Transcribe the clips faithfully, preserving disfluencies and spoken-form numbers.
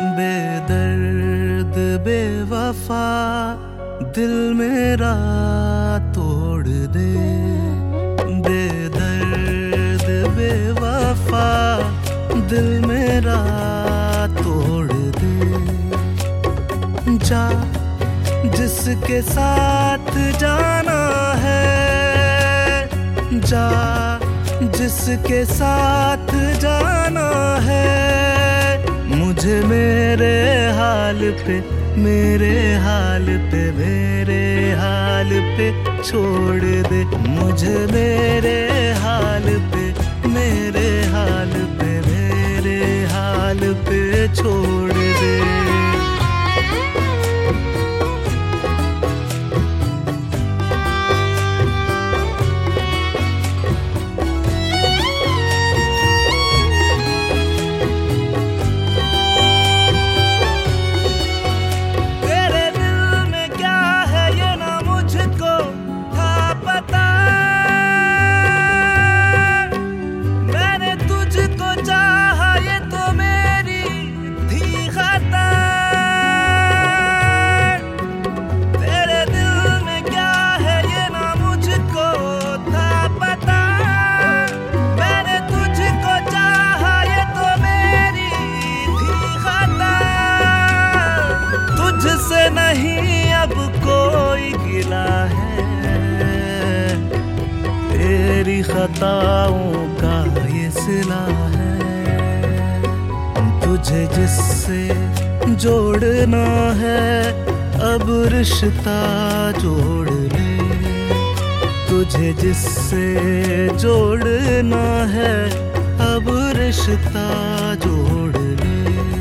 बेदर्द बेवफा दिल मेरा तोड़ दे, बेदर्द बेवफा दिल मेरा तोड़ दे। जा जिसके साथ जाना है, जा जिसके साथ जाना है, मुझे मेरे हाल पे मेरे हाल पे मेरे हाल पे छोड़ दे, मुझे मेरे हाल पे मेरे हाल पे मेरे हाल पे छोड़ दे। नहीं अब कोई गिला है, तेरी खताओं का ये सिला है। तुझे जिससे जोड़ना है अब रिश्ता जोड़ ले, तुझे जिससे जोड़ना है अब रिश्ता जोड़ ले।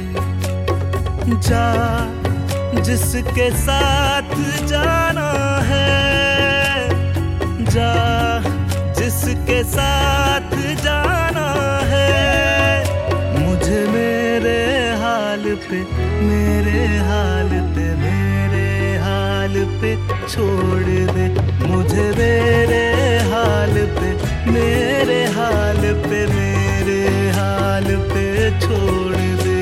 जा जिसके साथ जाना है, जा जिसके साथ जाना है, मुझे मेरे हाल पे मेरे हाल पे मेरे हाल पे छोड़ दे, मुझे मेरे हाल पे मेरे हाल पे मेरे हाल पे छोड़ दे।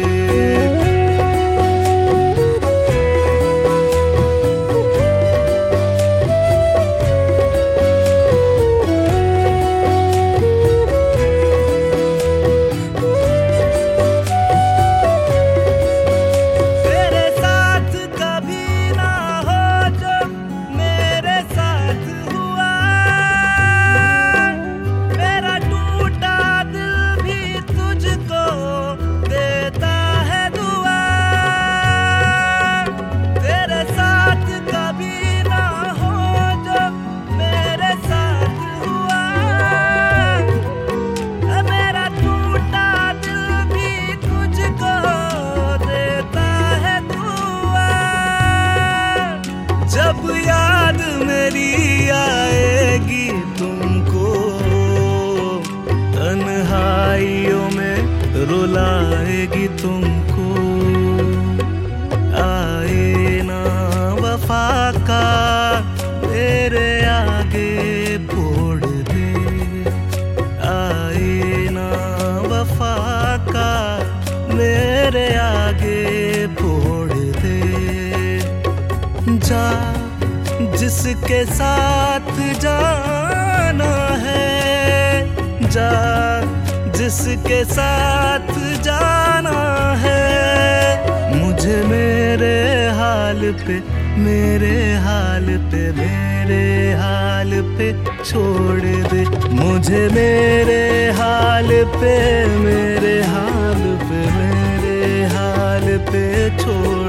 जब याद मेरी आएगी तुमको, तन्हाइयों में रुलाएगी तुमको, आए ना वफा का तेरे आगे फोड़ दे, आए ना वफा का मेरे आगे फोड़ दे। जा जिसके साथ जाना है, जा जिसके साथ जाना है, मुझे मेरे हाल पे मेरे हाल पे मेरे हाल पे छोड़ दे, मुझे मेरे हाल पे मेरे हाल पे मेरे हाल पे छोड़